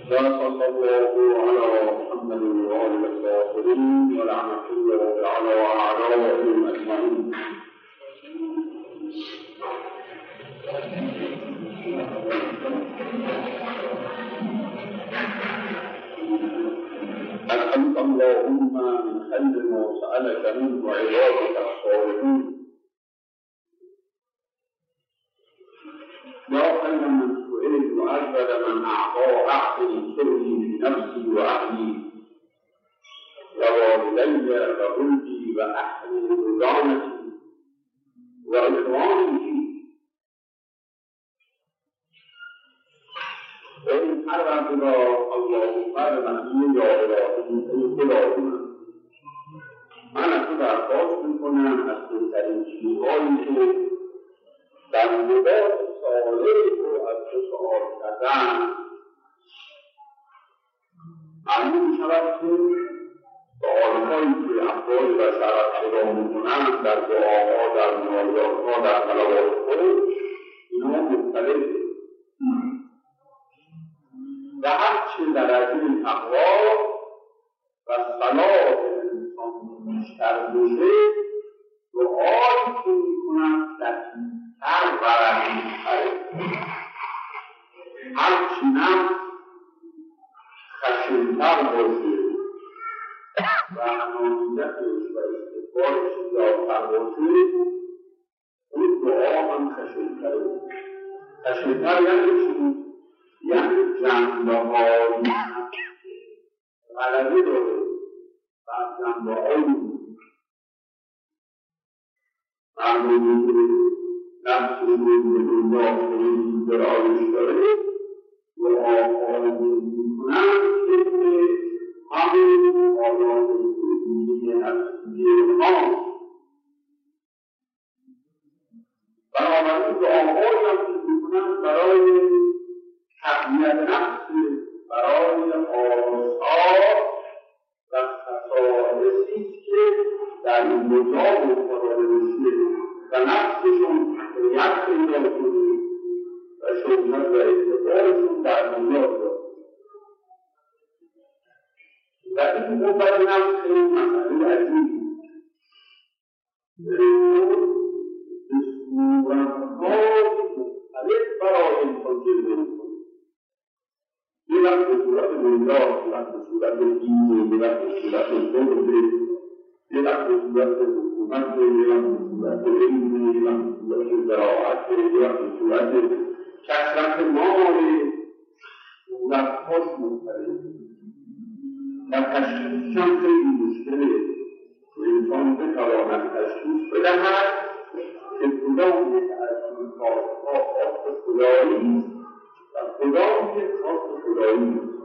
وصلى الله على محمد وآله الطاهرين ولعنة الله على أعدائهم أجمعين. أسألك اللهم من خير ما سألك منه عبادك الصالحين. يا خير من سئلت وأجود من أعطى أحسن سري بنفسي وأهلي ووالدي وولدي وأهل رضانتي وإكرامي فيه. وإن حرم الله فرمه يا إلهي خداوند، من از تو درخواست میکنم از بهترین چیزهایی که در مدار صالح و از تو سؤال کردن معلوم میشود که سؤالهایی که افراد بشر از خدا میکنند در دعاها، در مناجاتها، در صلوات خود، اینها مختلفه و هرچه درجه تقوا و صلاح انسان بیشتر بشه، دعایی که میکنند دقیق‌تر و رقیق‌تره. هرچی نفس خشن‌تر باشه و انانیتش و استکبارش زیادتر باشه، اون دعا هم خشن‌تره. خشن‌تر یعنی چی؟ یعنی جنبه‌های غلبه داره و جنبه‌های مردمی که نفس رو داخلی برایش داره و آفاده میکنن که همین آزاد زندگی نفسی ما. بنابراین دعاهایی هم که میکنن برای تقویت نفس، برای آثار و خصائصی که در مجاب خدا نوشته و نفسشون تقویت پیدا کنه و شهرت و اعتبارشون در دنیا داره. و این قوت نفس خیلی مسئله عجیبی به صورت‌های مختلف برای انسان جلوه می‌کنه. یه وقت به صورت بنیاد، یه وقت به صورت دینی، یه وقت به صورت دولت، یه وقت به صورت حکومت، یه وقت به صورت علم، یه وقت به صورت زراعت، یه وقت به صورت کثرت مال، صورت‌هاش مختلفه و تشخیصش هم خیلی مشکله که انسان بتواند تشخیص بدهد که کدام یک از این کارها خاص خدایی و کدام یک خاص خدایی نیست.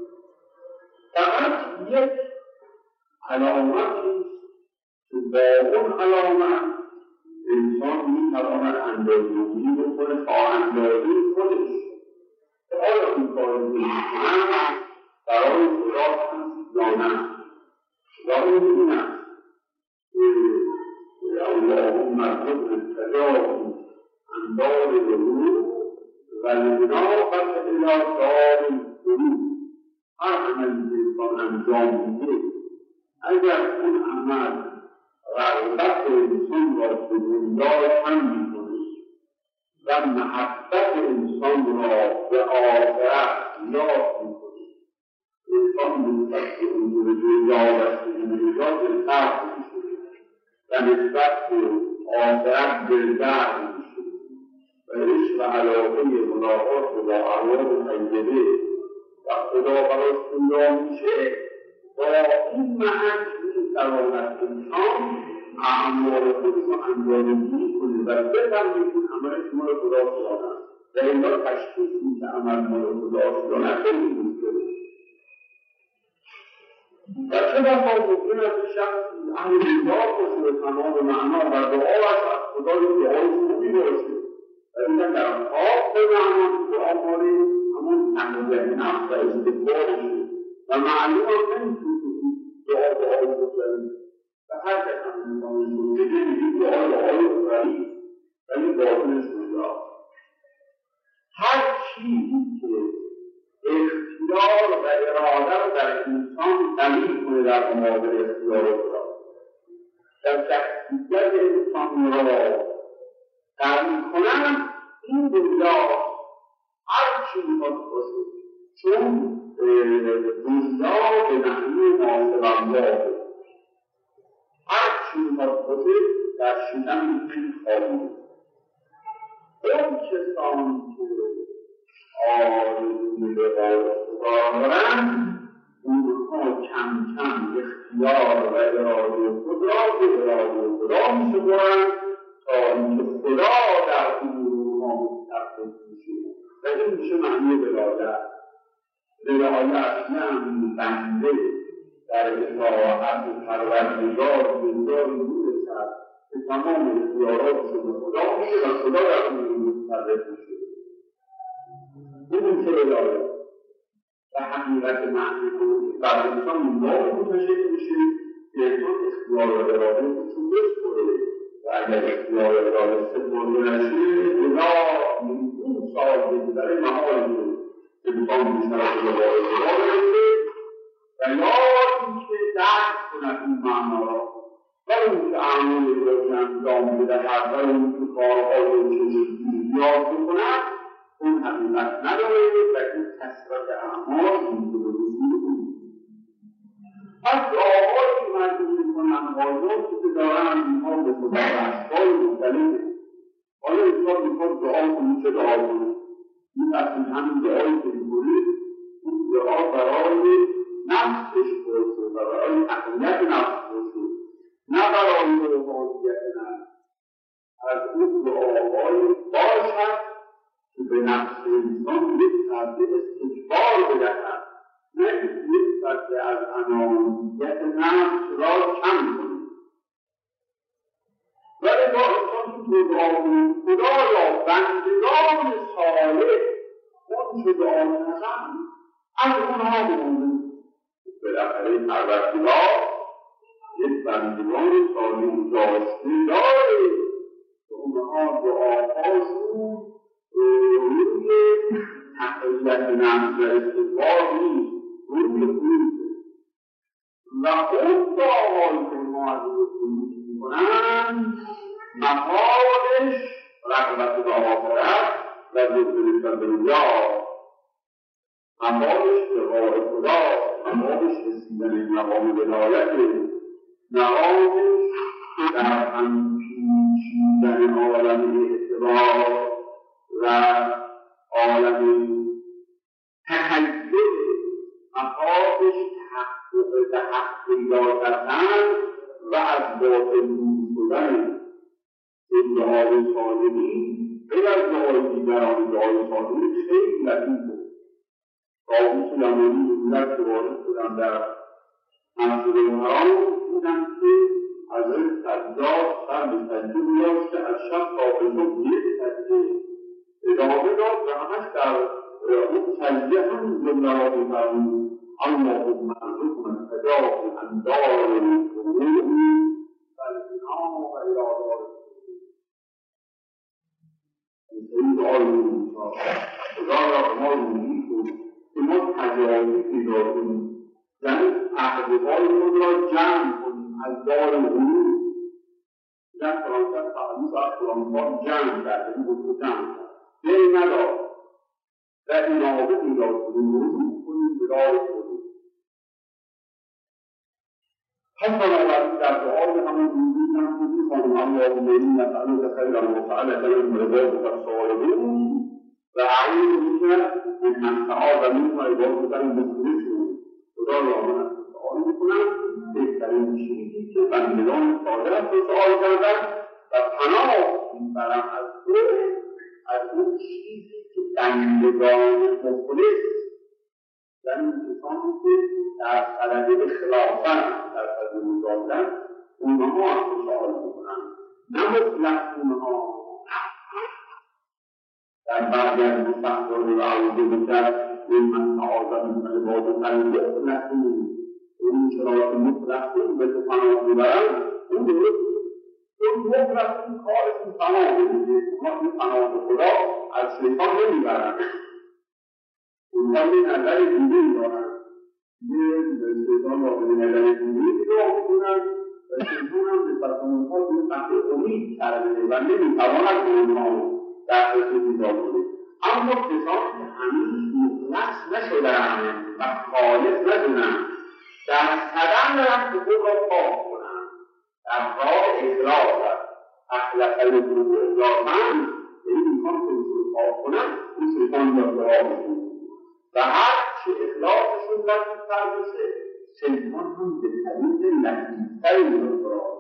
فقط یک علامتی که با اون علامت انسان میتواند اندازه‌گیری بکنه تا اندازه خودش که آیا این کار رو میکنم برای خدا هست یا نه. خدا این است اللهم ارزق التجاوز عن دار القلوب و لناقت الی دار القلوب. هر عملی که انسان انجام میده اگر اون عمل رغبت انسان را به دنیا کم میکنه و محبت انسان را به آخرت یاد میکنه، انسان نسبت به امور دنیا و سرمایه‌جات دلتنگ میشه و نسبت به آخرت دلتنگ میشه و عشق و علاقه ملاقات با ارواح طیبه و خدا براش پیدا میشه. با این معنی میتواند انسان اعمال خودش رو اندازه‌گیری کنه و بفهمه که عملش مال خداست یا نه. و اینجا تشخیص میشه عمل مال خداست یا نه خیلی مشکله. و چه بسا ممکن است شخص اهل دیدار باشه به تمام معنا و دعاش از خدا یک دعای خوبی باشه و دیدن در خواب به معنا دعا کنه همون تقویت نفس و استکبارشه و معلوم هم نمیتونه دعای بکنه و هر کس هم انسانشون بگه میگه دعای اخرایی ولی باطنش کجاست. هر چیزی که اختیار اختیار و اراده رو در انسان قوی کنه در مقابل اختیار خدا. در شخصیت انسان را قوی کنن این دنیا هر چی میخواد باشه، چون دنیا به معنی ناسبنداه هر چی میخواد باشه در شدن این خواهی. اون کسانی که آرزوی رضای خدا دارند اونها کم کم اختیار و اراده خود را به اراده خدا می‌سپارند تا اینکه خدا در اونها متصرف میشه و این میشه معنی ولایت. ولایت یعنی بنده در اطاعت پروردگار به جایی میرسد که تمام اختیاراتش به خدا میشه و خدا در اونها متصرف میشه. این چه ولایت و حقیقت معنی کنید بر انسان نوع منتشر میشه که انسان اختیار و اراده خودشون بسپره و اگر اختیار و اراده سپرده نشه گناه میلیون سال بگذره محال که انسان بیشتر به ولایت خدا برسه و یا اینکه درک کند این معنا را و اون که اعمال الهی انجام بدهد و اون که کارهای چشمی یاد بکند اون حقیقت نداره و این کثرت اعمال این که به رسول از دعاهایی که مردم میکنن حاجاتی که دارن اینها به خدا اشکال مختلفه. آیا انسان میخواد دعا کنید چه دعا کنید؟ این اصلا همین دعایی که میکنید این دعا برای نفسش باشه و برای تقویت نفس باشه نه برای روحانیت نفس. از اون دعاهایی باشد که به نفس انسان یک سرده استکبار بدهد نه یک سرده از انانیت نفس را کم کنید. ولی با انسان که دعا کنید خدایا بندگان صالح اون که دعا کنند از اونها بمونید. بالاخره پروردگار یک بندگان صالح داشته داره که اونها دعاهاشون روی تقویت نفس و استکبار نیست، روی خود و اون دعاهایی که ما از روی خود میکنند مقامش رغبت به آخرت و زهد به دنیا، مقامش رضای خدا، مقامش رسیدن مقام ولایت، مقامش در هم پیچیدن عالم اعتبار و عالم تخیل، مقامش تحقق حق پیدا کردن و از باطل دور شدن. این دعای صالحی غیر از دعای دیگران دعای صالحی خیلی لطیفه. طاووس یمانی بودن که وارد شدن در مسجد الحرام دیدن که حضرت سجاد سر به سجده بیاشته از شب تا به صبح یک سجده ادامه داد و همش در اون سجده همین جمله را می‌فرمود: اللهم ارزقنا النجاة عن دار الغرور والغنا الی دار السرور. این دعای موسی خدا را ما روزی کن که ما تجاوزی پیدا کنیم، یعنی عقده‌های خود را جمع کنیم از دار غرور. در فرانسه تحلیف از فرانسه جمع کرده، این بود جمع کرد دل ندار و انابه پیدا کنیم، رجوع کنیم به دار خودیم. پس بنابراین در دعای همون روزی هم کنیم خانم اللهم انی نسألک خیر المسألة والمرضات والصالحین و اعوذ بک من تعالی منه عبادك المخلصون. خدا را من از سؤال میکنم بهترین چیزی که بندگان صالح رو سؤال کردن و پناه میبرم از تو، از اون چیزی که بندگان مخلص یعنی کسانی که در طلب اخلاصن در طلب مجاهدن اونها هم سؤال میکنن، نه مطلق اونها. در بعضی از مستحضران و اعوذ بک من تعالی منه عبادک المخلصین، اون شرایط مطلقین به تو پناه میبرن، اون درست اون مطلقین کارشون پناه میگه، اونا این پناه خدا از شیطان نمیبرن. اون اونها یه نظر دیگه‌ای دارن، یه شیطان را به نظر دیگه‌ای نگاه می‌کنن و شیطان هم نسبت به اونها یه قطع امید کرده و نمی‌تواند به اونها دسترسی پیدا کنه. اما کسانی که هنوز مخلص نشدن و خالص نشدن در صدم دارن که خود را پاک کنن، در راه اخلاص است. اخلاص القلوب اخلاصاً، یعنی میخوان خودشون رو پاک کنن، این شیطان را دعا میکنه و هر چه اخلاصشون لطیفتر بشه، شیطان هم به طریق لطیفتری را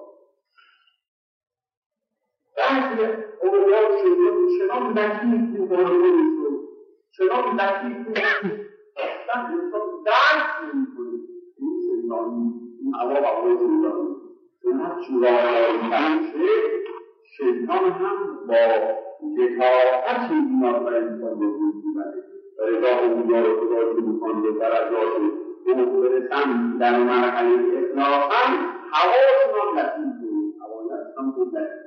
بعضی اولیاء شیطان چنان لطیف میکنه خودشون، چنان لطیف میکنه اصلا انسان درک نمیکنه این شیطانی، این عوام شیطانی چون هرچی راه شیطان هم با جسارتی میاد و انسان به وجود میبره و رضا اونجا رو خدا که میخوان به درجات او برسن در مرحله اصلاحاً حواشون هم لطیف بود، حوایت هم بود لطیف.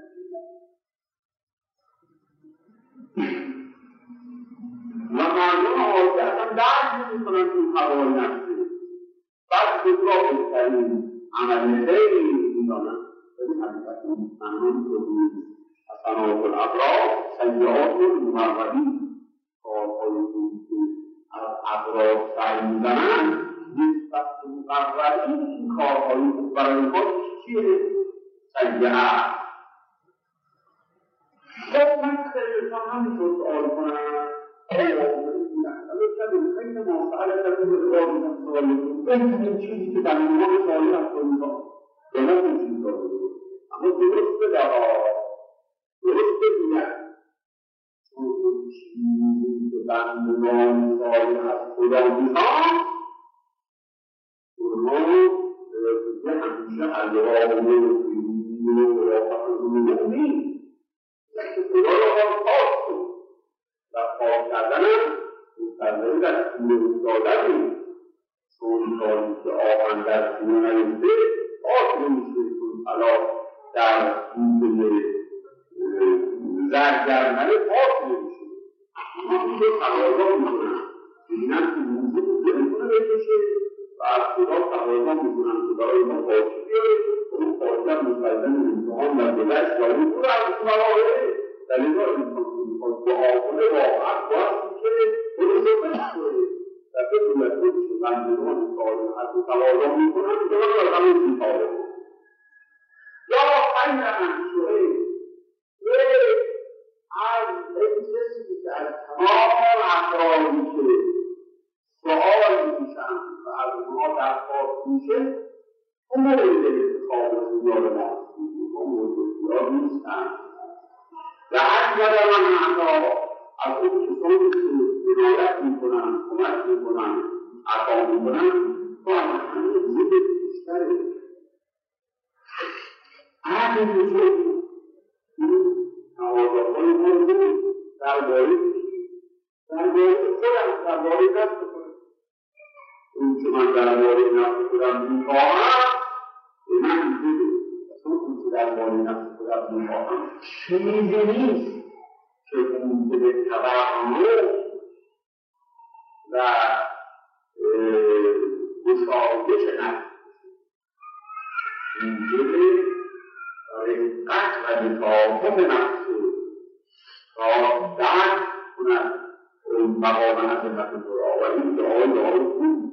و مردم آزده اصلا درک نمی‌کنن این هوای نفسی، بعد خود را بهترین عمل خیلی می‌دانند. ولی حقیقت معنی که حسنات الابرار سیئات المقربین، کارهای خوبی که از ابرار سر می‌زنند نسبت به مقربین این کارهای خوب برای اینها چیه؟ سیئات. خب من خیلی‌ها همینطور سؤال کنم خیلی مسئله تبدیل به سؤال می‌کنم، بهترین چیزی که در اینها سوالی هست کنیدان به ما وجود داره، اما درسته درست بگوید چون اون چیزی که بندگان سوالی هست خدا می‌خواد اونها دیگه همیشه الله و رافقه نیست، خدا را خواست کن و خواست کردن مستلزم در طول افتادن، چون کاری که آهن در طول نیفته خواست نمیشه، چون طلا در طول زرگرمه خواست نمیشه. اما میشه تقاضا میکنن ببینن که موضوع نمیتونه بکشه و از خدا تقاضا میکنن که برای ما خواهشی بیاره، اون خواهشی هم مستلزم امتحان در گذشت و اون رو از مراحله در اینجا انسان که میخواد دعا کنه واقعا باید که خودش رو بشکنه و بدون خودش رو بندگان سالی هست و تقاضا میکنن که باید از همون سیطاره یا خیلی منشوره از این کسی که از تمام افرادی که سؤال میشن و از اونها درخواست میشه اون مورد انتخاب سیار ما اون مورد سیار نیستن و اگر من معنا از اون کسانی که عنایت میکنن، کمک میکنن، عطا میکنن باید همه زید بیشتره. هر وجود نوازهای موضوع درباره خودم درباره نفس کنم، اون که من درباره نفس خودم میخواهم به من بده، اون که درباره نفس خودم میخواهم چیزی نیست که اون که به تبرمه و مشاهدش نفس این که به رقت و نتاهم نفس را درک کند مقام عظمت خدا و این دعای خوب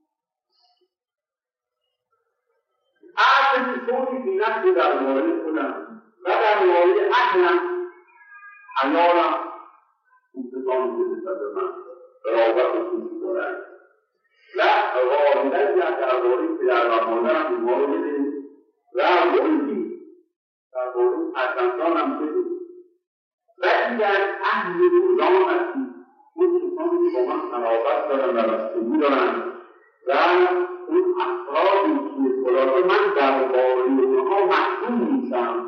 اصل چطوری که نفس در مورد خودم و در مورد اهلم حیالم این کسانی که نسبت به من رابط و خوشی دارند و والدین در مورد پدر و مادرم اینها رو بده و محیطی در مورد فرزندانم بده و دیگر اهل روزان هستیم اون کسانی که با من قرابت دارن و بستگی دارن و اون افرادی که خلاصه من درباره اونها محکوم میشم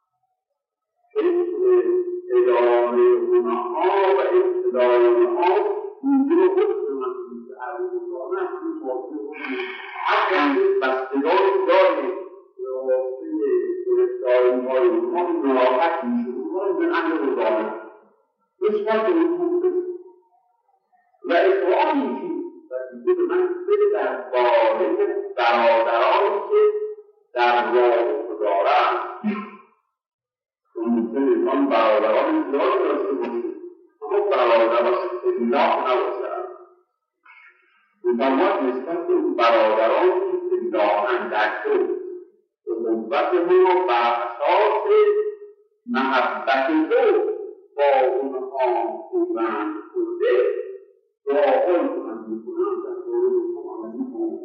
اداره اونها و ابتدای اونها اینجا خود من که اهل روزان هستیم اگر بستگان داریم واسه گرفتاری های اونها نراحت میشه اونها به اهل روزان هست نسبت به اون و و اقوامی که دیگه به من بده در باره برادرانی که در راه خدا دارند. ممکن انسان برادران زیاد داشته باشه اما برادراش اطلاع نباشد. مسلمان نسبت به برادران که اطلاعاً در تو به قوت ما بر اساس محبت تو با اونها پیوند کرده دعای کنند میکنند در مورد معامله کنند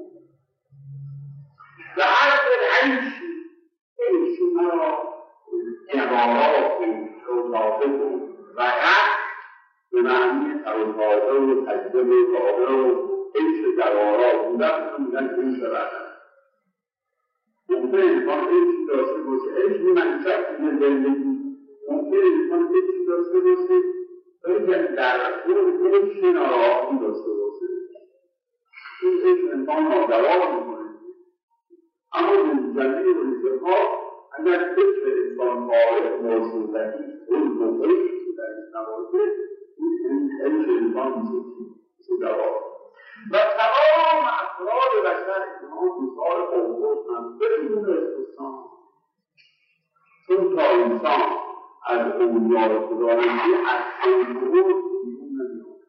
و هر عیش مرا عبارات تازه و رفت به معنی تازه و تجربه تازه و عیش در آرا بودن میگن عیش رفتن. ممکن انسان عیشی داشته باشه، عیش منشأ زندگی. ممکن انسان عیشی داشته باشه بلکه در اون عیش ناراحتی داشته باشه. این عیش انسان ناجواب میکنه. اما زندگی و رزقها اگر فکر انسان فارغ موجودتی اون موقعی که درش نباشه این عیش انسان میشه جواب. و تمام افراد بشر اینها مثال قوم بدون استثنا، چون تا انسان از اولیای خداوندی از قوم بیرون نمیاد.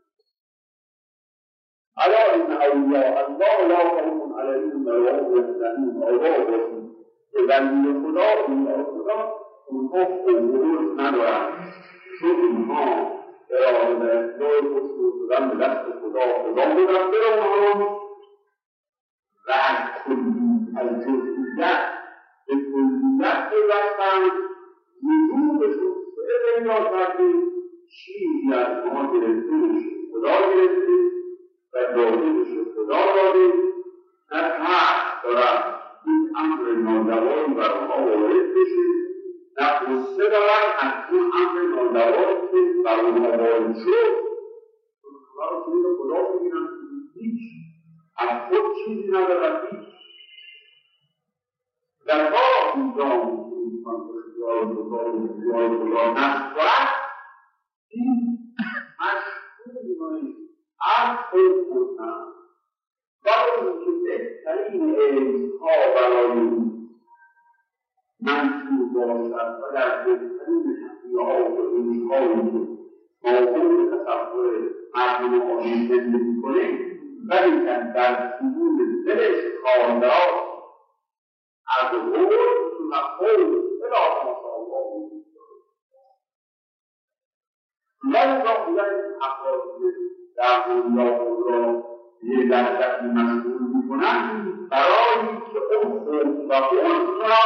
الا ان اولیاء الله لا خوف علیهم ولا هم یحزنون. آگاه باشید که ولی خدا اولیای خدا اونها قوم ندارند، چون اینها اراده به اصلاح خصوص شدن به دست خدا بودن برای اونها و از جزئیت به کلیت پیوستند. وجودشون به پیدا کردیم چیزی از ما گرفته میشه خدا گرفته و دادهش خدا داده نه ترس دارن این امر ناجوانی بر آنها وارد بشه، نه قصه دارن از اون امر ناجوانی که بر آنها وارد شد. اونها رو چیزی خدا میگیرن هیچ از خود چیزی ندارن هیچ. در راه انجام انسان خدا نفس کنند این مشهور از خود بودن برای که بهترین عیزها برای منصوب باشد و در بهترین شخصیات و عیزهایی که موضوع تصور مردم آدمی زندگی کنه ولیکن در حضور دلش خواندار از روز و خود الا ماشاءالله وجود دارد. لذا بودن افرادی در دنیا خود را یه درجت مسئول میکنند برای که اون خود و خود را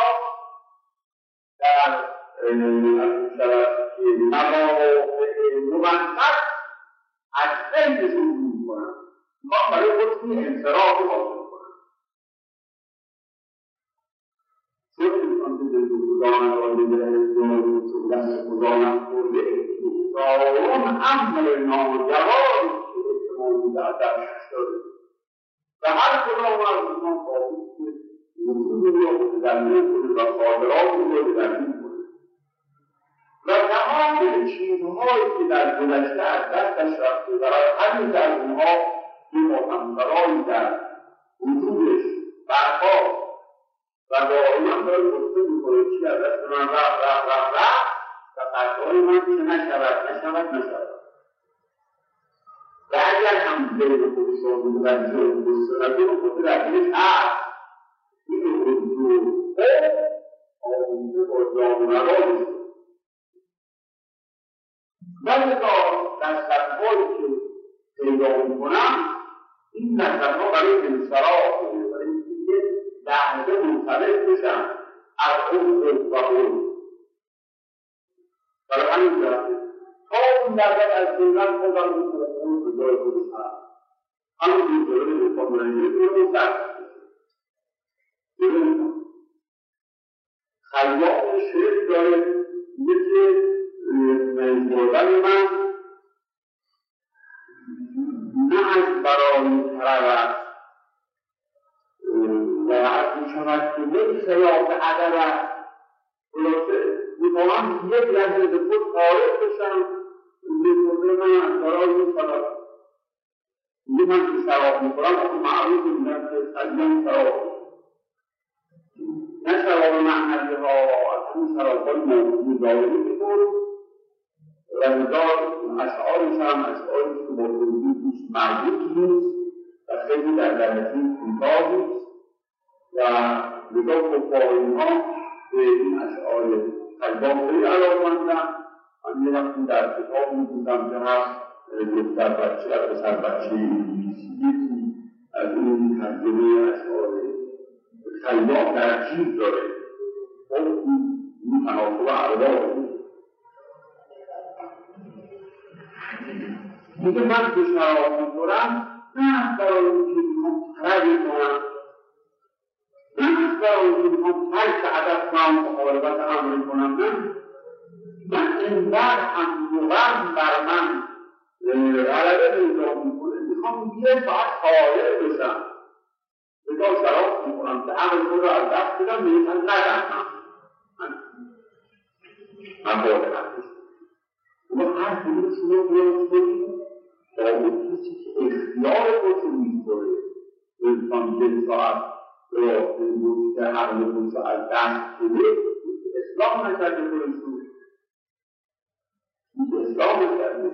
در مواقع موقت از بینشون میکنند. ما برای خودشون انصراف حاصل کنند. چون انسان که در خدا نرانده دست خدا نخورده اون امر ناجوانی که احتمال بوده درش داره و هر کدام از اونها خواهید که وجودی رو تدمیر کنه و قادراتی رو تدمیر کنه و تمام چیزهایی که در گذشته از دستش رفته برای همین در اونها یه همسرایی در وجودش برپا و دائما داره گفته میکنه چی از دست من رفت و قدرهای من چه نشود و اگر هم دل خودش را متوجه و مستقیم و خود رفیقش هست این حضور آموزه با جامعه ولذا نسبت‌هایی که پیدا میکنم این نسبت‌ها برای انصراف برای اینکه لحظه منطلق بشن از اون خود و خود برای همین جهته تا اون نظر از دیگر خودم میکنه اون به جای خودش هست همون جوری میکنم رنگی رو سرد خیال شعر داره میگه بردن من نه از برای طرف و از میشود که یک خیال عدم است خلاصه میخواهم یک لحظه به خود خارج بشم میکنه من از برای این طرف میگه من که شراب میخورم اون معروف میگم که خیام شراب نه شراب معنوی ها از اون شراب های موجود ظاهری میخور و نگاه اشعارش هم اشعاری که با توجیهش مربوط نیست و خیلی در درجه کوتاهی و نگاه فقهایی ها به این اشعار خیام خیلی علاقه‌مندن. من یه وقتی در کتاب می‌خوندم که هست دختر بچه و پسر بچه یکی از این ترجمه اشعار خیام در جیب داره. خب این تناسب اعداد میگه من که شراب میخورم نه برای اینکه میخوام طلبی کنم، نه برای اینکه میخوام ترک ادب کنم مخالفت امری کنم، نه من اینقدر همدوغم بر من غلبه نظام میکنه میخوام یه ساعت خاله بشم بگاه شراب میکنم که امر رو از دست بدم میشن ندم من باید هستش اما هر کنون شما باید کنید با اون کسی که اختیار خودشو میکنه انسان یک ساعت را این که حقل خودشو از دست بده اسلام نکرده خودشو اصلاح کرده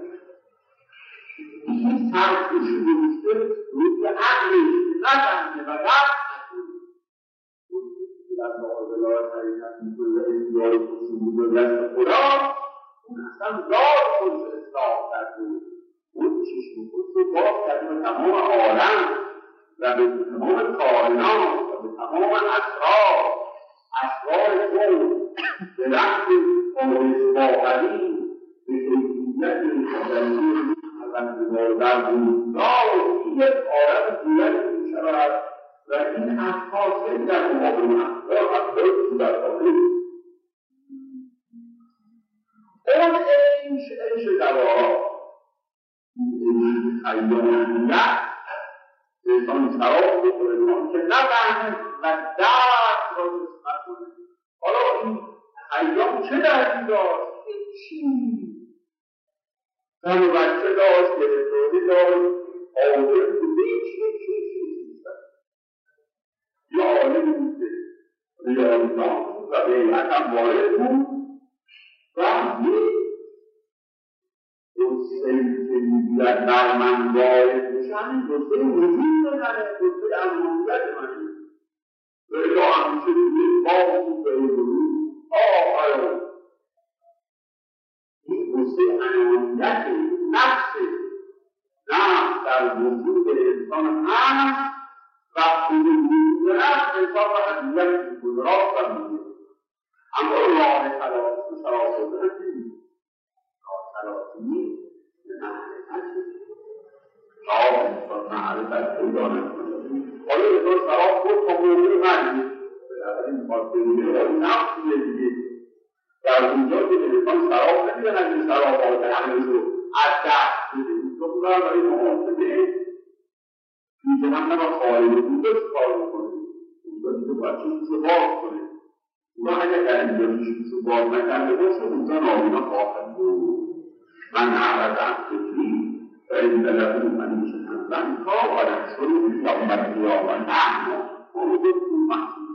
این ترکش گذاشته روی عقلش نفهمه و درک نکنه اون در معادلات حقیقت میکنه اختیار خودشو بود دست خدا اون اصلا دار خودش اصلاح کرده اون چشم خودشو باز کرده به تمام عالم و به تمام کائنات و به تمام اسرار کون به رفت آرش باقری به کیفیت خدایی در روزگاه یک عالم دیگری می‌شود و این اشخاص خیلی در مقابل افراد در واقع اون عیش دوارا این خیامیت انسان شراب بخوره که نفهمه و درد را نسبت کنه. حالا این خیام چه دردی داشت؟ چی؟ زن و بچه داشت، گرفتاری داشت، آوره بوده چی یا عالم بوده ریاضیان و بیعت هم وارد بود و اون سیل که میگوید در من وارد میشن دوسته وجود نداره دوسته امنیت منه و یا همیشه توی باقی به روز آقایان این دوسته امنیت نفس در وجود انسان هست و وجود نفس انسان را امنیت میکنه راست و میکنه اما راه خلاص و شراسط نکنید خلاصی نیست به معرفت راه انسان معرفت پیدا نکنه حالا انسان شراب خود تا موقع مرگی این خاطره ولی نفسیه دیگه در اونجا که انسان شراب نمیدن که شراب همه رو از دست بده این تو بودن برای محاسبه این جهنم را خواهی بوده کار میکنه اونجا دیگه باید چیزی باز کنه و اگر در اینجا چیزی باز نکرده باشه اونجا نابینا خواهد بود من اعرض فکری و این دلقی من میشه همزن کار آدم شروع یا مدیا و نحن موجود اون محصول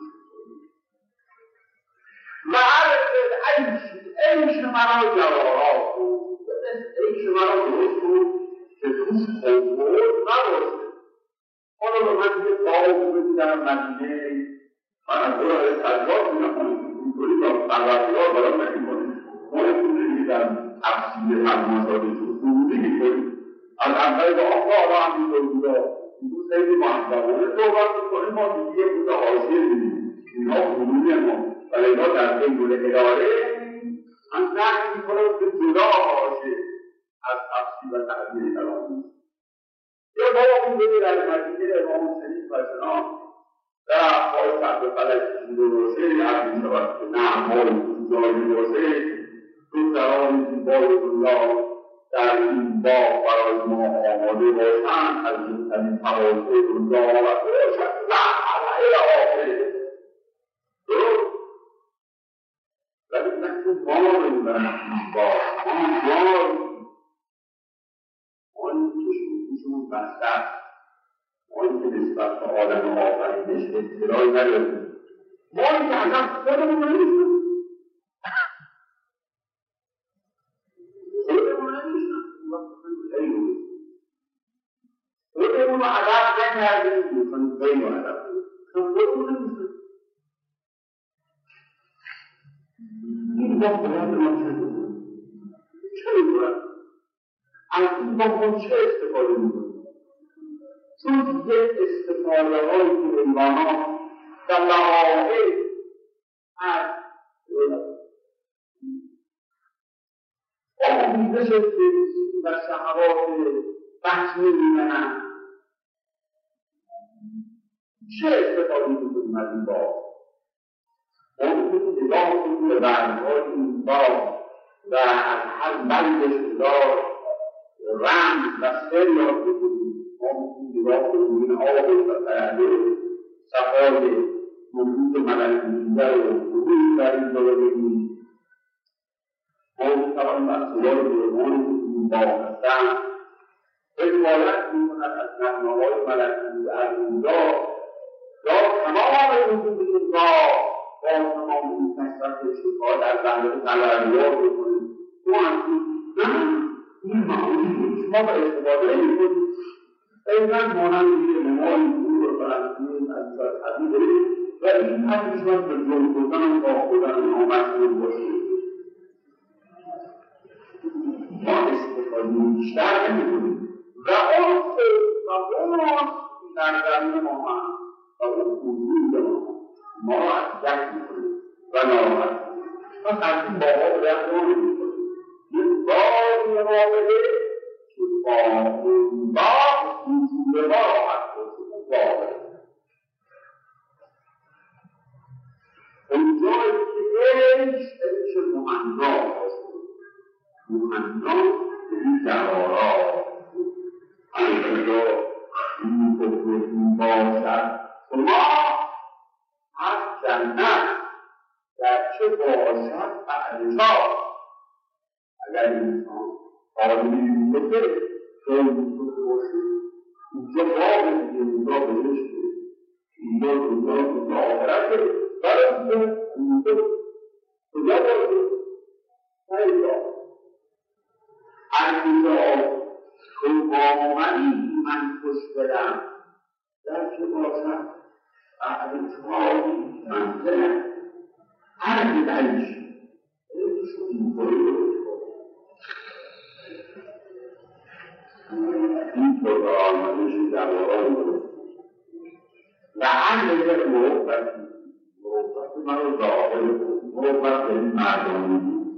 معرفت عیش مرا جوارات بود عیش مرا درست بود که توش خوبود نباشه حالا به من یه باقی بدی در مدینه من از دور های تجرات میکنم اینطوری با سروتیار برام نمیکنه باید کنید در تفصیل فرمازاده شد دوزی میکنید از اول با آقا هم میکنید اینو خیلی محضرانه صحبت میکنید ما دیگه بوده حاشیه دیدیم اینها قانونی ما ولی اینا در قیدون اداره من نحن میکنم که جدا حاشیه از تفصیل و تعبیر کلام یه بابا بوده در مدینه امام حسین فرسنان در اخبار صدر فلک درسته عبدی شود که نه مال جایی درسته تو دران زیبای دنیا در این باغ برای ما آماده باشند از این تنین فواسه دنیا و باشند و علیه آخره درست ولی نکن مال میبرن این باغ آن مال آن کشمون بسته آنی که نسبت به عالم آفرینش اطلاعی نداریم. ما این که اصلا خودمون نمیشناسیم، خودمون رو عدد نکردیم، میکنیم خیلی رو عدد خودمون نمیشناسیم. این با باید ما چه میکنم؟ از این با ما چه استفاده میکنیم؟ چون یک استفاده هایی که ایمانا و لحاظه از آمیزش فیزیکی و شهوات بطنی می‌کنند. چه استفاده می‌کنیم از این باغ؟ ممکن نگاه کنیم به برگ‌های این باغ و از هر بندش هزار رمز و سر یاد بکنیم. ممکن نگاه کنیم این آب و ترحله صفای محیط ملکوتی و حضور در این جا ببینیم. ممکن مسئولان برمانی که این باغ هستند حکایت می‌کند از نغمه‌های ملکوتی از اونجا یا تمام وجود این باغ با تمام این کثرت شفا در زمین تلالات بکنیم. تو نه این معمولی شما به استفاده نمی‌کنید. اینقدر مانند دیگه نمایی بود و فرانسوی از طبیعی دارید و این هم شما به جلو بودن با خودن نامسئول باشید. ما استفاده بیشتر نمی‌کنیم و اون در زمین ما هم و اون وجود ما را اذیت می‌کنیم و ناراحت می‌کنیم و همین باها به دست نمی‌کنیم. این باقی مواقعه که با اون باق وجود ما راحت کنیم. اون باقه اونجایی که عشق مهنا باشد. مهنا این درارا اینجا این کفرتون باشد. شما از جنت در چه باشد بعدشا اگر انسان آدمی بوده خیلی بوده باشد اینجا باقی دیگه اینجا بهشته اینجا دنیا آخرته برای اینجا کجا باشه خیلی باشه از اینجا تو با منی من خوش بدم در چه باشد بعد چهاری منزلم هر بدنش این طور به آمدشی در آرام بود و هر یک محبتی من رو ظاهر بود. محبت به این مردانی بود.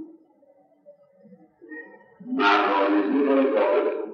مردانگی رو ظاهر بود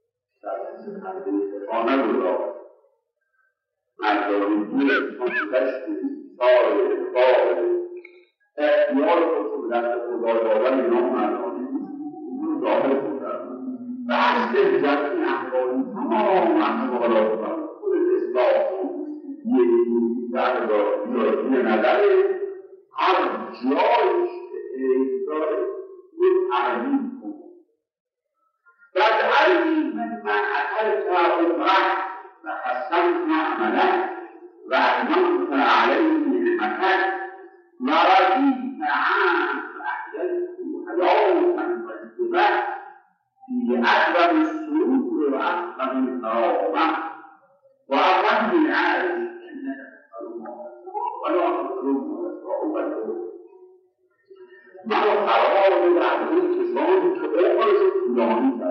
آنه رو ظاهر مردانگی کشتی سال بار احتیار خود به دست خدا دادن اینا مردانی رو ظاهر بودن و از دل جمعی احوالی تمام احوالا بودن خود اصلاح یکی برداری نداره هر جایش که عیب داره یک تعلیم کن و تعلیم من اثر تعلیم وحسنت عمله وأتممت عليه نعمته ورضيت عنه فأحييته حياة طيبة في أكبر السرور وأكبر الكرامة وأكبر العائش إنك تسأل الله ولا تسألون وتسألون ما القرار بعد الانتصار كأمر طولاني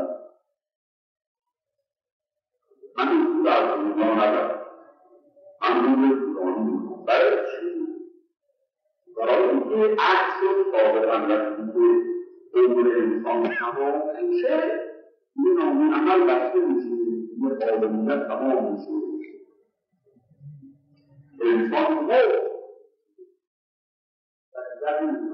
من خدا طولانه امروز طولانی برای چی؟ برای اینکه عکس و طابقاً که عمر انسان تمام میشه یه نامه عمل بسته میشه یه قابلیت تمام میشه انسان مرد در این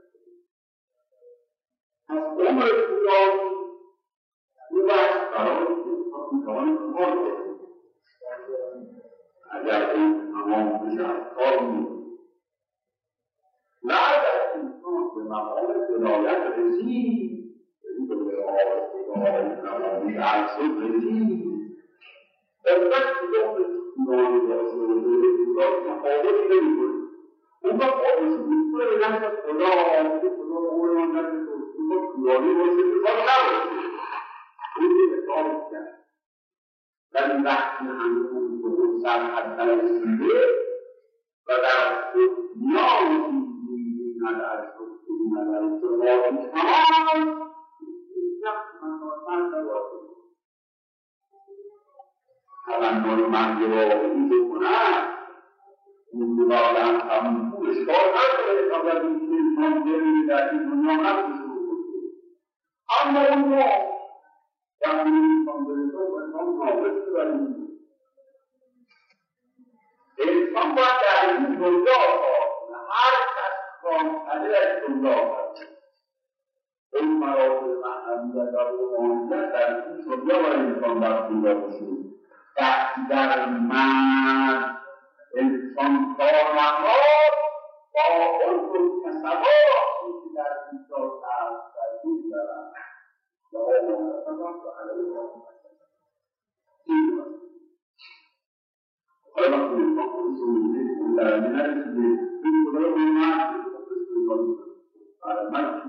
از عمر طولانی یه وقت برای طولانی کار کنید اگر این تمام بشه از کار می‌کنه نه اگر انسان به مقام ولایت رسید به ولایت تمامی عرصه رسید به لذت کدام نانی باشه و لذت تفاوتی نمیکنه. اون وقت آبش میکنه به نفس خدا آمده خدا اون رو نفس اون نانی باشه بخواد نباشه اون رو حساب کرد. ولی وقتی همون به اون سرحد نرسیده و در دنیا می‌بیند از خودش از خودش تمام تمنای مرگ واقعی بکنن اون دلالم هم اشکال نداره تا در این که انسان ببینید در این دنیا نفسش رو بکنه. اما اون رو وقتی انسان برسه و انسان ناقص ببرید انسان باید در این دنیا هر کس کامتره از دنیا باید اون مراتب معنویت و روحانیت در این دنیا باید انسان باید پیدا بشه. وقتی در من انسان کارنهاد با اون رو تصواتی که در اینجا تردید دارن و اون تصوات رو علیه این حالا وقتی انسان خودشون اون در این نرسیده این خدا رو مرد برای مرد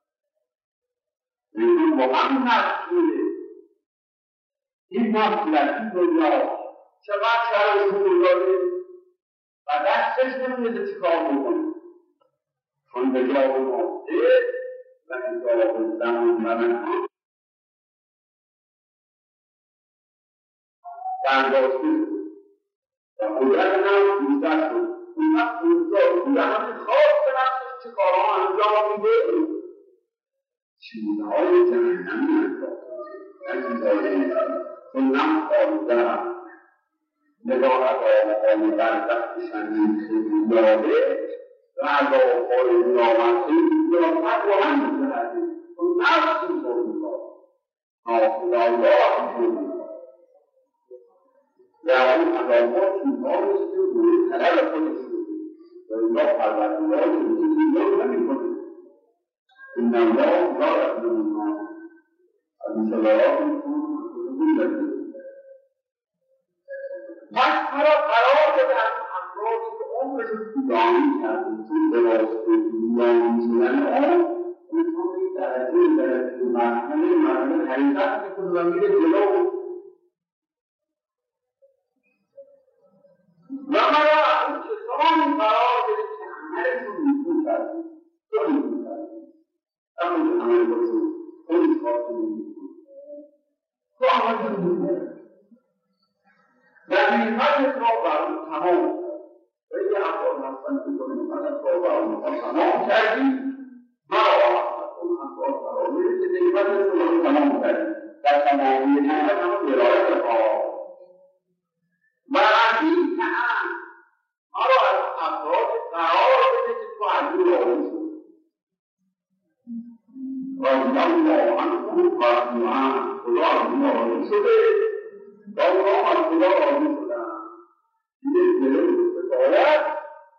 این واقعا مسئوله این نفس در این دنیا چقدر شرش رو داره و دستش نمیده چی کار بکنه چون به جا مافته و انصاف زمان و مکان برداشته و قدرت نفس بیشتر شد اون نفس اونجا همین خواست به نفسش چه کارها انجام میده چیزهای جهنمی انجام چون نفس آلوده نگاهت آمدن در دست شنید خیلی داده و عذابهای نیامد خیلی نیامد رو هم می‌کنه چون نفس اینطور می‌کنه ناخودآگاه اینطور می‌کنه و اون عذابها چیزهایش که روی طلب خودش رو و اینجا پروردگار اینجا رو نمی‌کنه این الله لا یظلم الناس از این صلوات می‌کنه پس قرار دادن افرادی که عمرشون طولانی کردن چون به واسطه طولانی شدن میتونه درجه مرحله حقیقت میکنه و میره جلو و مرا اون کسانی قرار داده که عملشون میتون کردن تو میتون کردن اما عمل باشون خودش خواهد میتون تو عملشون میتون نبیهت را بر اون تمام خیلی افراد هستن که نبیهت را بر اون تمام کردی مرا اون افراد برای که نبیهت را تمام کردی در تمامی نبیهت هم برایت ها و عزیز هم مرا از افراد قرار بده که تو عزیز راضی شد رضی الله عنه و عنه خدا از اون راضی شده و اونا از خدا راضی شدن دیگه جلوی باید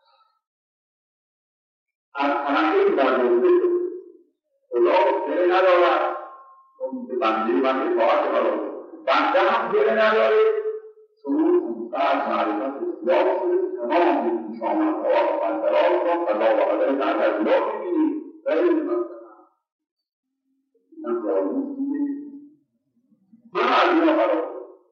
از طرف این برگزده شد خدا دل ندارد اون که بنده باید دارد بنده هم دل نداره چون بعد معرفت اصلاح شده تمام شاملها و بندرات را قضا و قدر در الله میبینید و این مثلا من راضی من از اینا قرار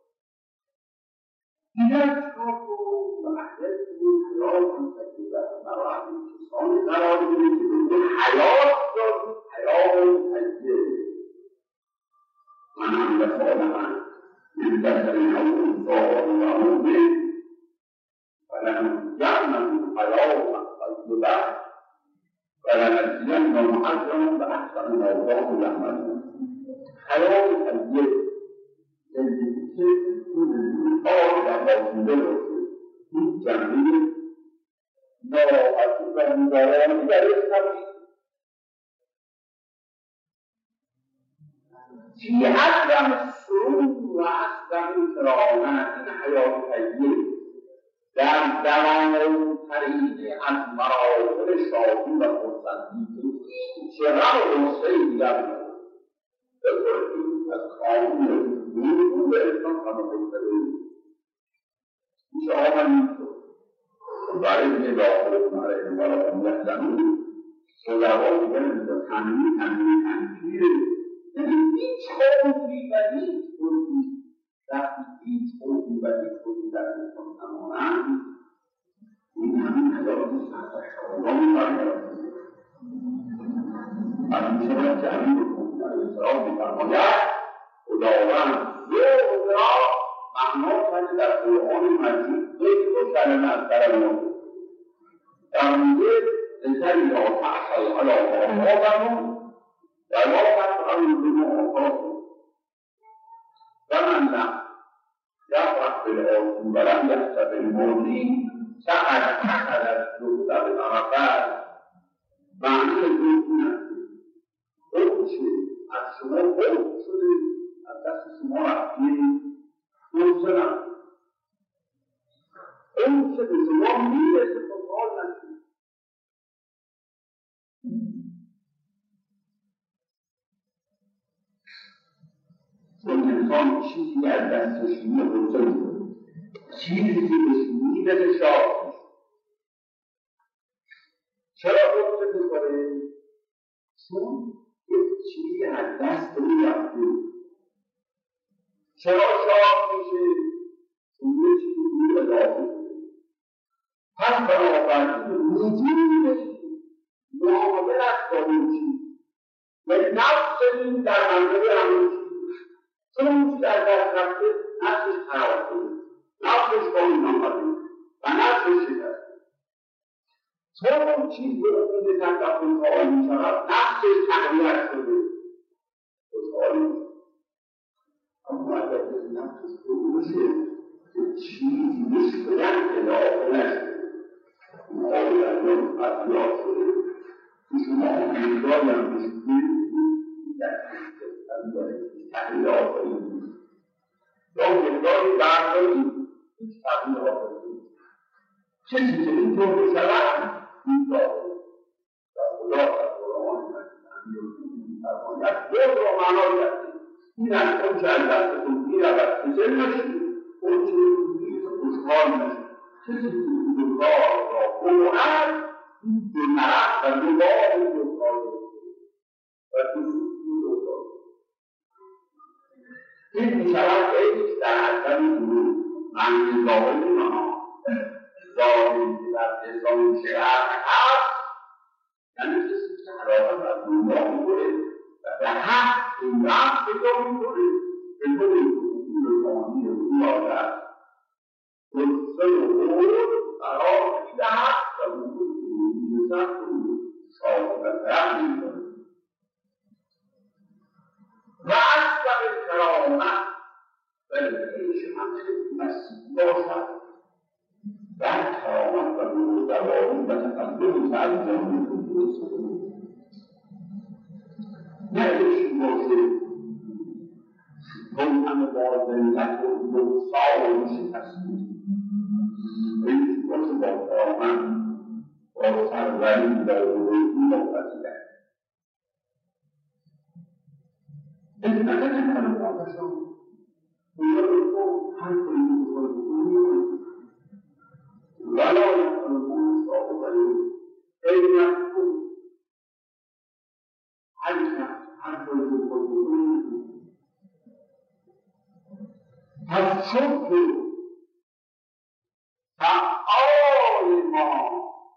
دیگر چاپ و احیت این حیات هم تکیدت مرا همین کسانی قرار بودید که به حیات دارید حیات تکیه من هم دفاع من من دفعین اون صاحب و عمومه ولنجعلن حیات تکیدت ولنجعلن حجرا به احسن ما الله یعملون حیات تکیه که آن در بازیده باشه این جنبه ناراحتی و نگرانی درش نباشه فی عدم سرور و عدم کرامت این حیات طیبه در دوام‌ترین از مراحل شادی و خرسندی که غم و غصه دیگر ندارد بخورید از قانون وجود انسان غم و غصه میشه آمدید برای نگاه کنم برای نگاه کنم صدقا میگن تنبیه هیچ خوفی و هیچ خوفی وقتی هیچ خوفی و هیچ خوفی در انسان نمانند این همین حیات سرزشتاران برگرد از این شما جمعی بکنید در اسلام میفرماید خداوند یه را معنا کرده در قرآن مجید یک دو کلمه از کلمات فرموده انسان را تعصی علی آبادمون و لا تفعلوا بما آتاكم ومن لم يفرح بالعاصي ولم يحسب الماضي فقد أخذ الزهد بالعرفات معنی زهد اون چه از شما خود شده از دست شما رفتید فرصه اون چه به شما میرسه خوشحال نشید چون انسان چیزی از دستش می‌خوره چیزی که بهش میرسه شاد میشه چرا خودت می‌خوره؟ چون یک چیزی از دست میرفته چرا شاد میشه؟ چون یک چیزی میرسه پس بنابراین وجودش معامل است با این چیز یعنی نفس این در منزل همین چیز چون اون چیز از دست رفته نفسش خراب کنه نفسش با این آمده و نفسش شکست چون اون چیز به امید تکفر خوشحال می شود نفسش تقویت شده خوشحال می شود اما اگر به نفسش بروشه که چیزی بشکنن که داخل نشده اطلاع شده که شما امیدواری هم بشکنید در تحلیل آفرین یا امیدواری بردارید هیچ تحلیل آفرین چیزی که این طور بشود این داخل و خدا در قرآن فرماید خود را معنا کردید این از اون چه از دستتون میرود کسل نشید اون چه میرید خوشحال نشید چیزی که این کار را قرآن این به مرد و نگاه این کار و دوستی دوستان این میشود ایش در اصل گروه معنی ظاهری مانا ظاهری که در اسلام شرع هست یعنی کسی که حرارت از دنیا میکنه و در حق این رفت بکار میکنه به طور اصول قانونی روی است قصه و قول قرار میدهد و وجود میرسد و شاید و طرف میکنه و اصبر کرامت بلکهش همه مسیح باشد در کرامت و بزرگواری و تقدم تعظیم نه عشق باشه چون همه با ذلت و بغضا و شکستی عشق باشه با کرامت با سروری با بزرگی با فضیلت این نکنه آتشان ويرقوا حتى يخرجون ولا يخرجون صعوبا أي يحكم حتى يخرجون الشكر فعال ما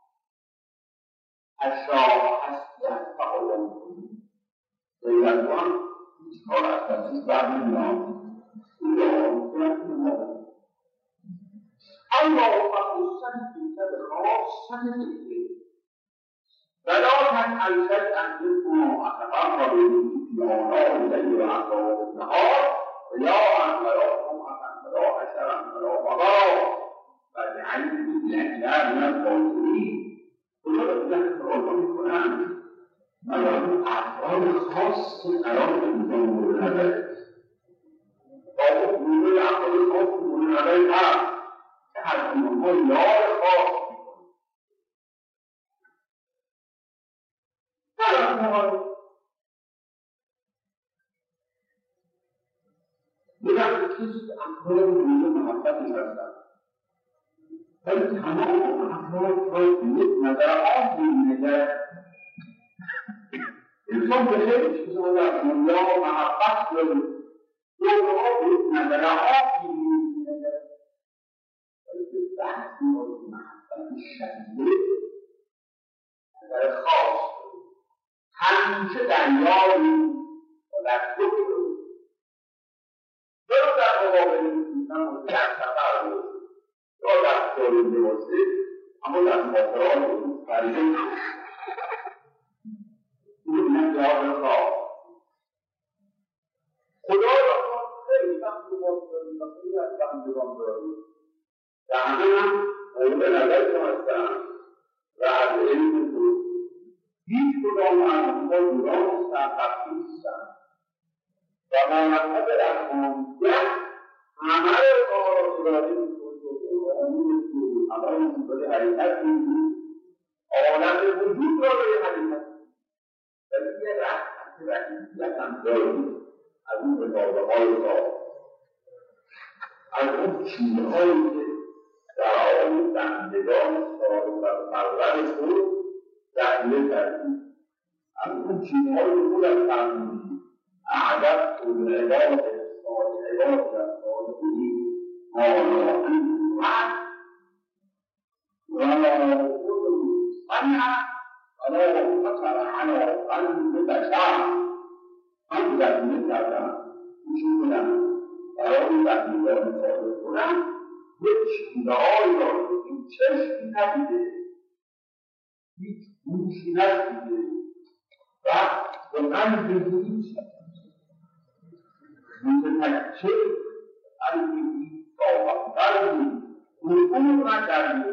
أشاء حسيا فعلا ويرقون اور اساسی برمی نام اما فخصن بیتر خاصن دیگه ولا تنعل شیئا منه اتقرب به آنها الی اعضاء النهار ریاء ولا طمعا ولا حشرا ولا بغا واجعلنی لله من الظالمین خدا ذکر آنها میکنند مگر افعال خاص قرار انجام مورد نظر با گروه افعال خاص مورد نظر هست که از اونها یار خاص میکنه میگم کسی که افعال گروه محبتش هستن ولی تمام افراد را به یک نظر آن می‌نگرد. انسان به خیلی چیزها در دنیا محبت داره، دورها به یک نظر آن می‌نگرد، ولی به بحثی مورد محبت شدید نظر خاص همیشه در یاری و در فکر ولو در مقابل انسان در سفر بود یا در سالونده باشه، اما در خاطرات او فریده این نظر خاص خدا را خیلی وقت رو باز داریم و خیلی از بندگان داریم و همه هم اون به نظر که هستن و از علم بود هیچ کدام از اونها دوران نیستن، تفکیل نیستن و مانده در خانگه همه رو ارادی میکنید و امور کنید همه رو میکنید حریقت کنید آلت وجود را به حریقت ولی یه رحمت هم دارید از اون مطابقه های را از اون چیزهایی که در آن بندگان صالح و پرور خود دخیله کردید از اون چیزهایی خود از فرمودید اعدد خود عباد صالحات و صالحین آنها ولا خود صنع ولا خطر على قلب بشر هم دخیله کردن میشونن برای بندگان صالح کنن یک چیزهایی را که این چشمی ندیده هیچ گوشی ندیده و به قلب هیچ متفکر قلبی صاحب قلبی نفور نکرده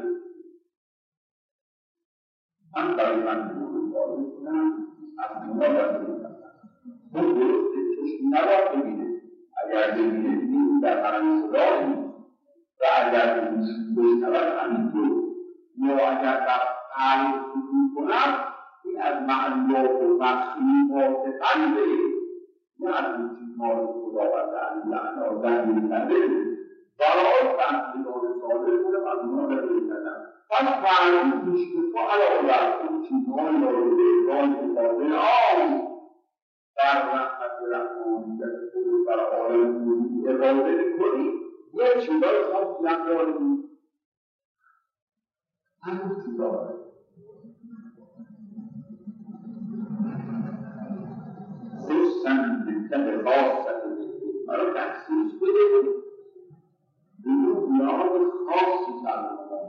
من برای بندگان صالح کنم از دنیا بندگان خود درسته چشم نباید ببینه اگر ببینه این در حرم صدایی و اگر بشنود همینطور یا اگر در قلب خطور کند این از معنیات و مخصوصات قلبه نه از این چیزهای خداوند علی اعلی ذهنی کرده برای بندگان صالح کنم از اونها بگیر کردم پس معلوم میشه که تو علاوه بر اون چیزهای مورد احرام فاضل آن در رحمت رحمانیت خود بر عالم وجود اراده میکنی یه چیزای خاصی هم داریم همون چیزا خصوصا مکتب خاصت برای تخصیص بده بدون نیاز خاصی سرمایه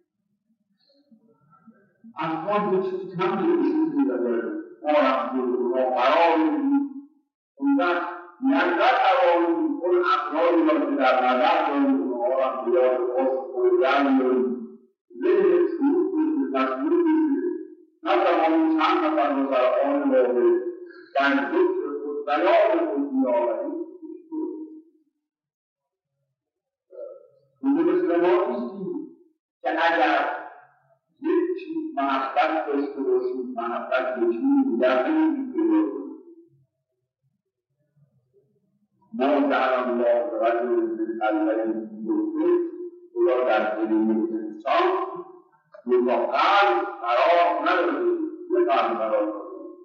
افراد به چیزی کم بهشون میداده ما قرار میدیم اون وقت نظر قرار میدیم اون افرادی را که در نظر داریم اونها را بیاد خاص خوردن داریم ذهن شروع کنیم به تصویر بگیریم نتوانیم چند نفر رو در آن واقع در ذکر خود بیان خود بیاوریم اونجا مثل ما نیستیم که اگر یک چیز محبت داشته باشیم محبت به چیزی دیگر نمی‌کنیم ما جعل الله رجل من قلبین یوسف خدا در دل یک انسان یک قلب قرار نداره یک قلب قرار داره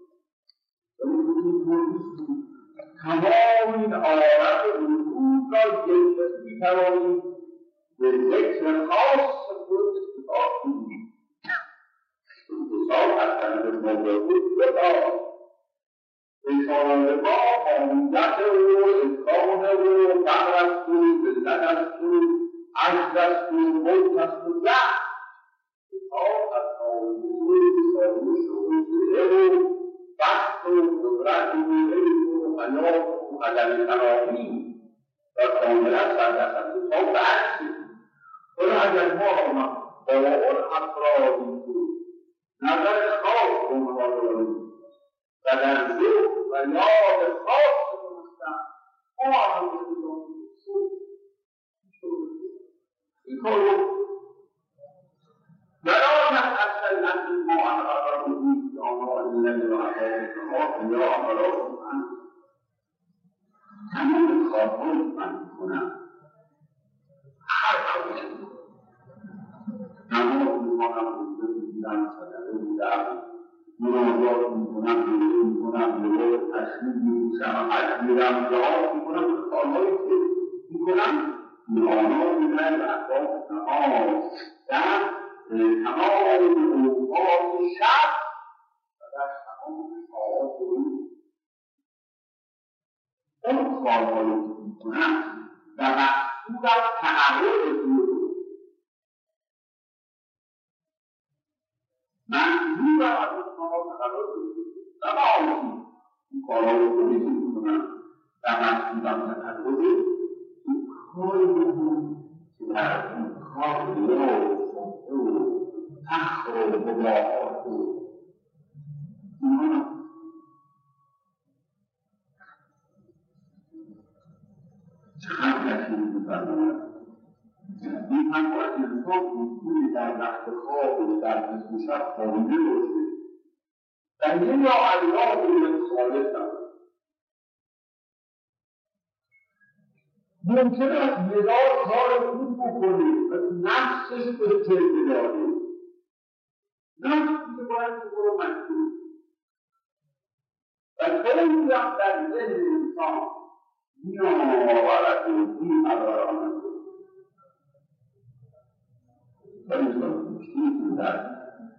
تمام این آورت وجود را یک کس می‌توانیم به ذکر خاص خود استفاده کنیم انتصاب از طریق موضوع بدا انسان ما حامیت و امکان و فقر است و ذلت است و عجز است و موت است و ضعف انتصاب از آموزه سازش و حوصله و بحث و قدرت و علم و حیات و عدم ترامی و کاملا سرگرم انتصاب به عکس ولی اگر ما با اون افرادی که نظر خاص اونها داریم و در ذکر و یاد خاص هستن ما هم این کارو ندارد از شریعت ما انقدر بودید که آنها علم و احادیث یا عملات من تمام کارهای من کنم هر کاری میکنم روزه میگیرم صدقه میدم مناجات میکنم روزه میکنم نماز تشریف میگوشم حج میرم جهاد میکنم کارهایی که میکنم میانا میرن اطراف نماز در تمام اوقات شب و در تمام ساعات روز اون کارهایی که میکنم و مقصود از تعرض روز منظور از اون کار تعرض روز و معاصی این کارها رو کنی که میکنم و مقصودم تعرض این کاری بکنم که در اون کار رو تخر و مباحات و چقدر نشید میفرماید این هم باید انسان اصولی در وقت خواب و در جسم شب خوابیده باشه و یه یا الله به خالص هم ممکن است هزار کار خوب بکنی و نفسش به تلک داری نفس که باید تو برو مجبور و خیلی هم در ذهن انسان میآورد و میآورد انسان مشکلی در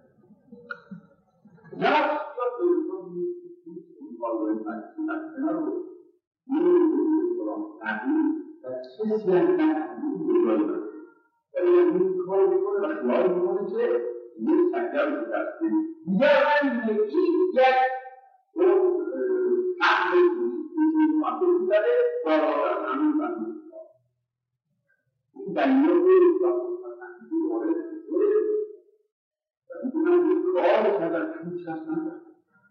نفس یا انسان میتونی کارهای مجبور رو میتونی قرآن تحریم و کسی هم تحریم بگاید ولی این کار میکنه و خیال میکنه که یه سنگر رو دسته دیگر من یک حق مطلوب داره برادر همین بندید این دلیل رو بسندی وارد شده و میتونم یک کار کردن که هیچ کس نداره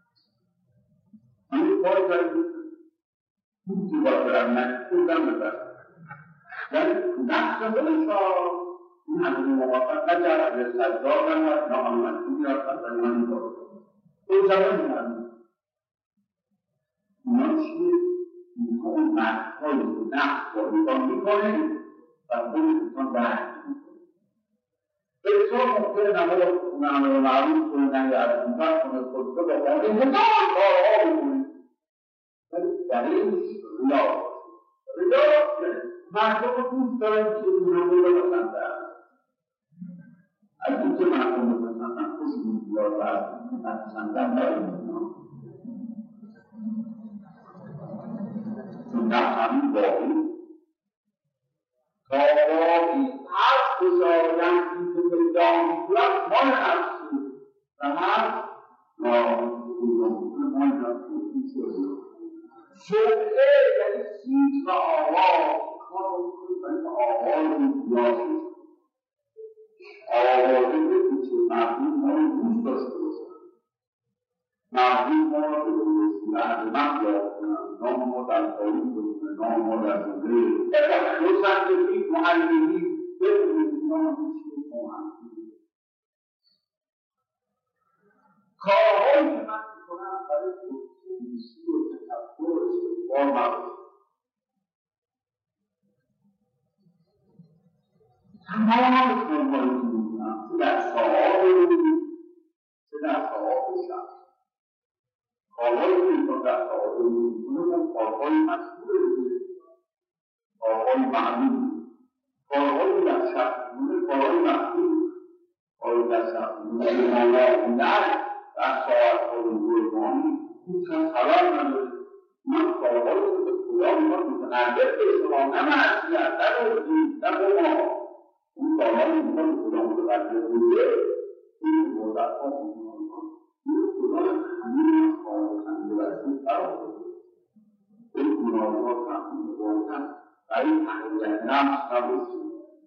همین کار کردن این که باید برم نکردم ببرم یعنی نفس خودش را این همین موافق نکرد به سجدار نمید ناهمتی یا اصلا من کار اون زمان میکنم اونا چیه؟ اینها اون مردهایی که نفس با انسان میکنه و خود انسان درک میکنه انسان ممکنه نماز کنه معروف کنه یا از انسان کنه خودتا با خانه هزار کارها بکنه ولی در این ریا مردم رو دوست دارن که این رو بپسندن از اینکه مردم بپسندن خوششون بیاد و از اینکه نپسندن داریم چون در همین باقی کارهایی هر خوشایندی که پیدا می‌کند مال نفسی و هر ناخوشایندی مال نفسی شده شبهه یعنی سیج و آواز کار می‌کنه و آواز می‌یابد آوازی که مردم ما رو دوست داشته باشن مردم ما رو به درستی عظمت یاد کنن نام ما در تاریخ بکنه نام ما در جمله روشنفکری معلمی بکنید اینا هیچ معلمی کارهایی که من میکنم برای خودشونیسی و تکبر و استقبال نباشه تمام کارهایی که میکنم چه در ساعات روزی چه در ساعات شب کارهایی که انسان در ساعات روزی میکنه اون کارهای مشهور دیگه کارهای معلوم کارهایی در شب میکنه کارهای مشهور کارهای در شب میکنه مالا بودن در ساعت‌های روزانی هیچ کس خبر نداره من کارهایی که به خدا میکنم متنبه به شما نه معصیت نه روزی نه گناه اون کارهایی میکنم به خدا متوجه بوده این مدت ها میکنم این خدا همین کار تنبیه‌شون قرار بوده این مناجات هم میکنم برای تحلیل نفس نباشه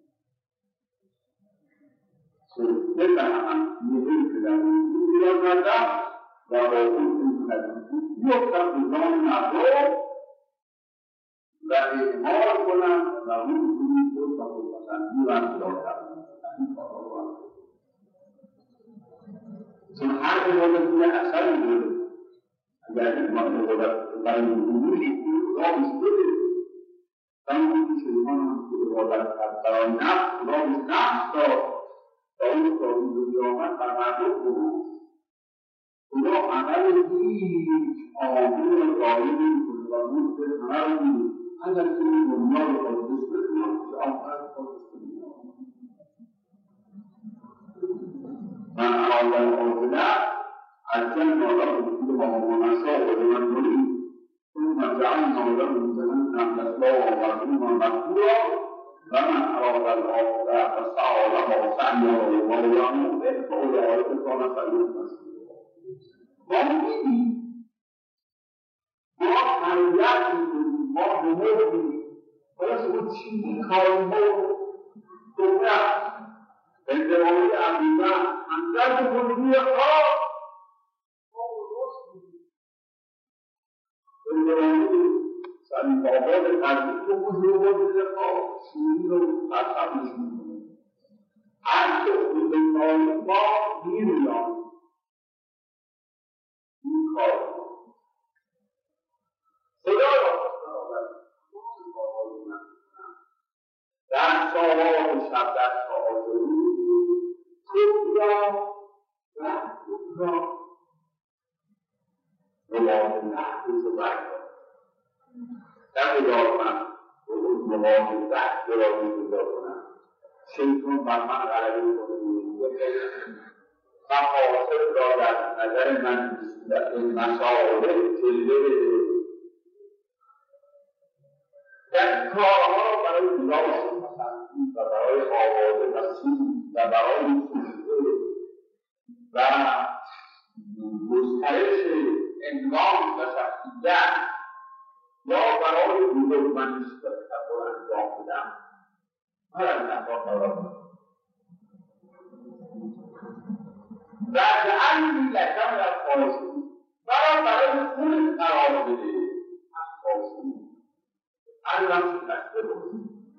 بفهمم میگویی که در وجود بیاد کردم و با اون بیفتم به جان مردم و اعمال کنم و اون وجود و خودپسندی و انتظار کردم این کارها رو هم چون هر عبادت یه اثری داره اگر این عبادت برای وجودی راهش بده و اون شیطان هم که عبادت کرد برای نفس راهش نفس داد و اون کاری دنیا آمد بر مردم بود خدا عمل هیچ آمون و دایمی کنگانون به همه رو بود اگر که این دنیا رو خودش بکنم که آخر خودش بکنم من آدم آزده از جن آدم بکنه با ممانسا و من کنیم ثم جعلنا له جهنم يصلاها مذموما مدحورا ومن أراد الآخرة فسعى لها سعيها وهو يعلم فأولئك كان سعيهم مشكورا. ما می‌بینیم ما تربیت می‌کنیم ما بزرگ می‌کنیم حالا شما چی می‌خواهیم ما دولت ازدواج عقیده اندر بزرگی خاص ما درست می‌کنیم ازدواج سریع آباد تربیت رو بزرگ خاص شیری رو مطلب نشون می‌کنیم هر که خودتان ما می‌ریانیم این کار خدا را در سالات شب در سالات خود را و خود را مواجه نحوز و برگاه در مدارمت خود مواجه نحوز را می‌گذار کنم شیطان بر من غلبه کنه مقاصد را در نظر من در این مسائل جلوه در کارها را برای لاس پسندی و برای آوازه و سیم و برای خوشبه و گسترش انگام و شخصیت یا برای بزرگمنشی و تکبر انجام بدم هر از نفاق قرار بعد علی لکم در خواهشون برای خود قرار بده از خواهشون علم شکسته بود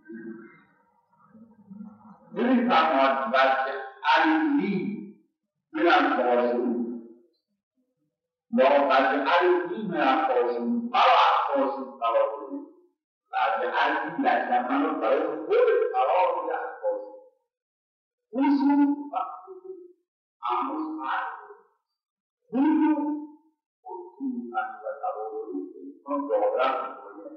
نمی فرماید بلکه علی من خواهشون یا بلکه علی من خواهشون برای خواهشون قرار بده بعد علی لکم من برای خود قرار بده از خواهشون خصوص امروز خودشون خودشون و تبادلی انسان دارد میکنه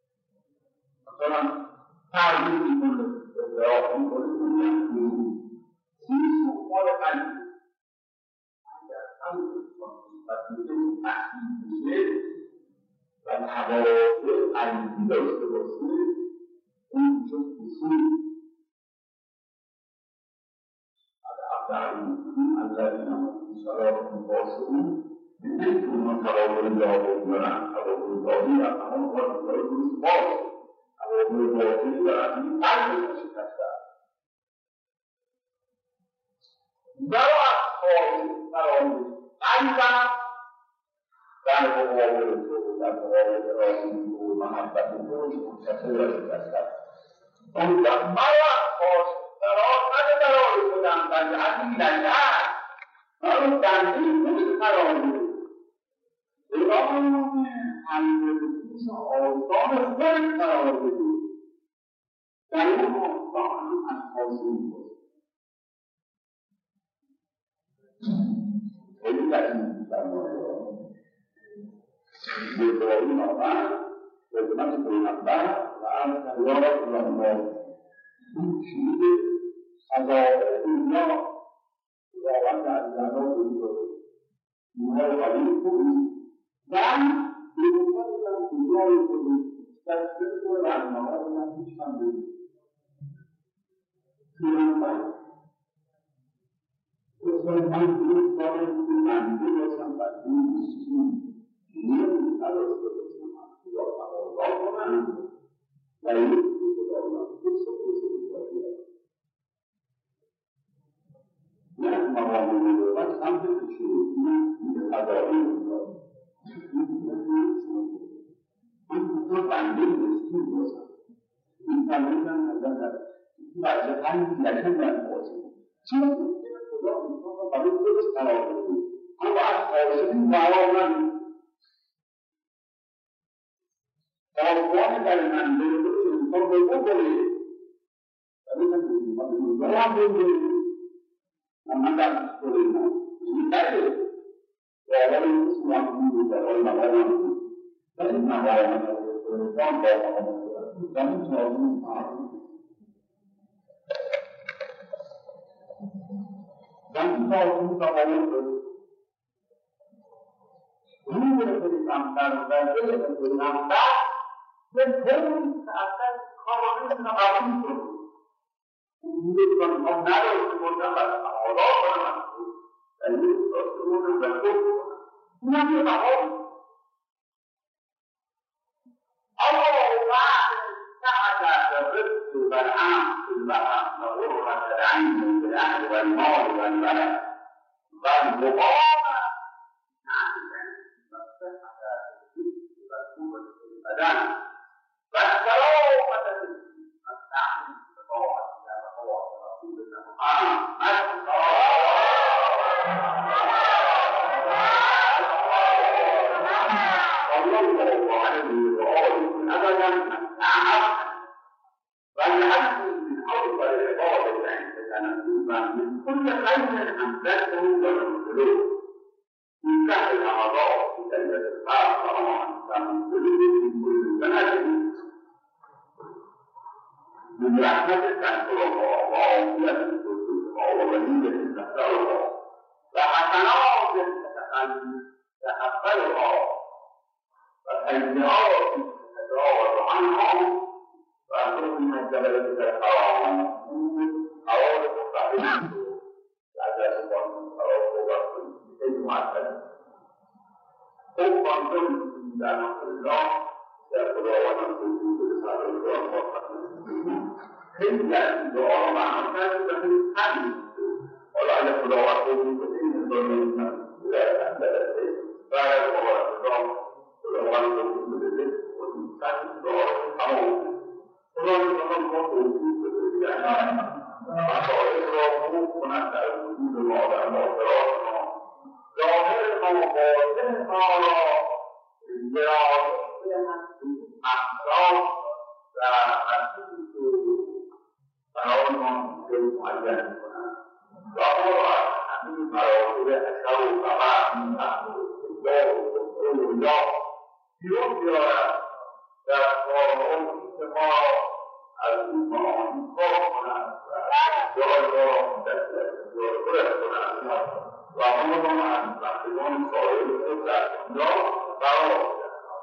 مثلا تعریف میکنه اضافه میکنه خودشون مال قلب اگر هم انسان نسبت میکنه تحصیل بشه و تبادل قلبی داشته باشه اون چون خصوص الذين هم في صلاتهم خاشعون يذكرون تبادل الله دارن تبادل داری اما تبادل باز تبادل باطلی دارن قلبشون شکسته برای خواهش برای قلبم در مقابل تو در مقابل راضی تو محبت تو منتصر و شکسته اون برای خواهش برای خودم بلکه عزیزی نکرد برای بندهی خود قرار بود برای حلوه آسان خود قرار بود در اون آسان از خواهشون بود خیلی لحظی فرمایه بزرگی آمد خدمت پیغمبر و از تیارت رحمت این چیز خزائن دنیا خداوند عزیزانا بزرگ اینها رو قبول کنید و بزرگان دنیای خودی دستگیر و رهنمای من هیچ هم بزرگ پیغمبر من درست دارم که منده باشم و دوستون نیمی نداشته باشم خدا تقاضا کنم و این خداوند نه مقام نبوت هم بکشید نه خدایی بودم من بنده مسکین باشم این فرمودن نظر بچه همین لکن من باشم چرا خدا میخوام را برای خودش قرار بده اما از خواهشی قرار ندید آسوان در من به خودش انسان به خود کنید ولی من هم بگید Meminta sepuluh ini tadi. Kalau itu semua itu kalau nama itu, dan nama yang contoh dan semua itu dan semua itu sama itu. Ini berikan dan berikan dan akan kalau ini nama itu. Menunjukkan pengaruh kemudian Allah bermakna dan itu kemudian berikut nanti tahu Allah تعالى الرزق والعام في البحر وغرة العين بالأهل والمال والبلد بل مقامة والصحة والقوة في البدن والسلامة والتعليم من كل خير أمسكه والمسلوك في سهل الأعضاء في كلمة الآخر من كل بلد من رحمة تنصره الله يسلك ووليه تستغفره وحسنات تتقبلها وسيئات تتجاوز عنها وأنتم من جبلة الحرام أو تستحيل لا تكون أو تكون معتدل فانظر إلى نصر الله يقول ونقول إلا دعاء مع الناس من حديث ولا يقول وقوم بسين ظلمنا لا تنتهي فلا يقول ولو بسين وإنسان دعاء حمود ولو يقول وقوم بسين فأخذ هناك الوجود الوضع المعتراض ظاهر المواطن على الجراح أحساس تعاون في المعين وهو أن مراقب أشهر طبعا من الله يرجع تقوم استماع الإيمان قومنا يرجع تسلسل وأمرهم أن تحكمون صغير الإسلام فهو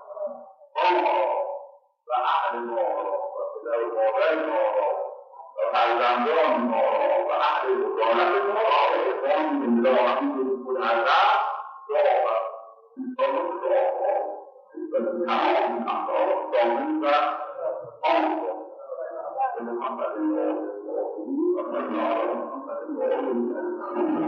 وأعلموا وبينوا وتعلمون وأحلوا ونحن وعليكم من الله كل هذا صعبة فمن صعبة فالنعم أعطاه ضمن أمر محمد الله ومن الله محمد الله